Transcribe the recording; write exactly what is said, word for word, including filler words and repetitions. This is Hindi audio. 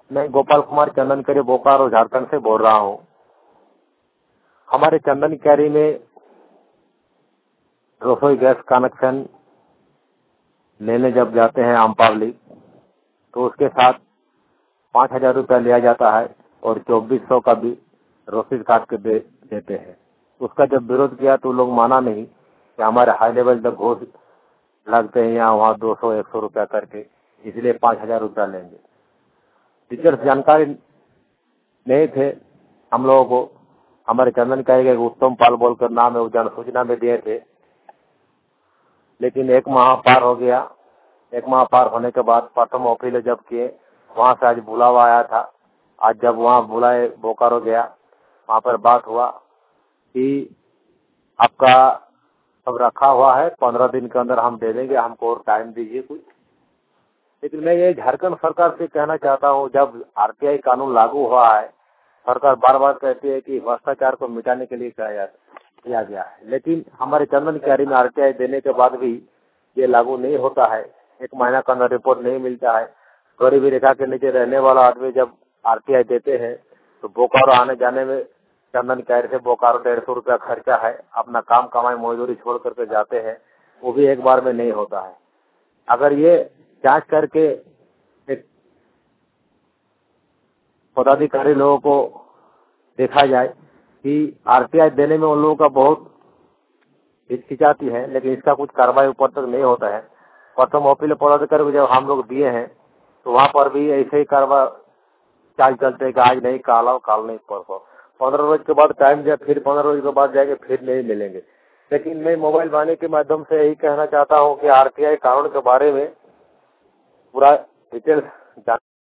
मैं गोपाल कुमार चंदन कैरी बोकारो झारखंड से बोल रहा हूँ। हमारे चंदन कैरी में रसोई गैस कनेक्शन लेने जब जाते हैं आमपावली तो उसके साथ पाँच हजार रुपया लिया जाता है और चौबीस सौ का भी रसीद काट के दे देते हैं। उसका जब विरोध किया तो लोग माना नहीं कि हमारे हाई लेवल तक घोष लगते हैं यहाँ वहाँ दो सौ एक सौ रुपया करके, इसलिए पाँच हजार रुपया लेंगे। टीचर्स जानकारी नहीं थे हम लोगों को। हमारे चंदन कैरी के उत्तम पाल बोलकर नाम है, वो जन सूचना में दिए थे। लेकिन एक माह पार हो गया। एक माह पार होने के बाद प्रथम अपील जब किए, वहां से आज बुलावा आया था। आज जब वहां बुलाए बोकारो गया, वहां पर बात हुआ कि आपका सब रखा हुआ है, पंद्रह दिन के अंदर हम दे देंगे, हमको और टाइम दीजिए कुछ। लेकिन मैं ये झारखंड सरकार से कहना चाहता हूँ, जब आरटीआई कानून लागू हुआ है, सरकार बार बार कहती है कि भ्रष्टाचार को मिटाने के लिए किया गया है, लेकिन हमारे चंदन कैरी में आरटीआई देने के बाद भी ये लागू नहीं होता है। एक महीना का अंदर रिपोर्ट नहीं मिलता है। गरीबी रेखा के नीचे रहने वाला आदमी जब आरटीआई देते हैं तो बोकारो आने जाने में चंदन कैरी से बोकारो डेढ़ सौ रुपया खर्चा है। अपना काम कमाई मजदूरी छोड़ करके जाते हैं, वो भी एक बार में नहीं होता है। अगर ये जांच करके एक पदाधिकारी लोगों को देखा जाए कि आरटीआई देने में उन लोगों का बहुत हिचकिचाती है, लेकिन इसका कुछ कार्रवाई ऊपर तक नहीं होता है। प्रथम अपील पदाधिकारी को जब हम लोग दिए हैं तो वहाँ पर भी ऐसे ही कार्रवाई चाल चलते हैं कि आज नहीं काल आओ, काल नहीं परसों। पंद्रह रोज के बाद टाइम दिया, फिर पंद्रह रोज के बाद जाएंगे, फिर नहीं मिलेंगे। लेकिन मैं मोबाइल वाणी के माध्यम से यही कहना चाहता हूँ कि आरटीआई कानून के बारे में पूरा डिटेल्स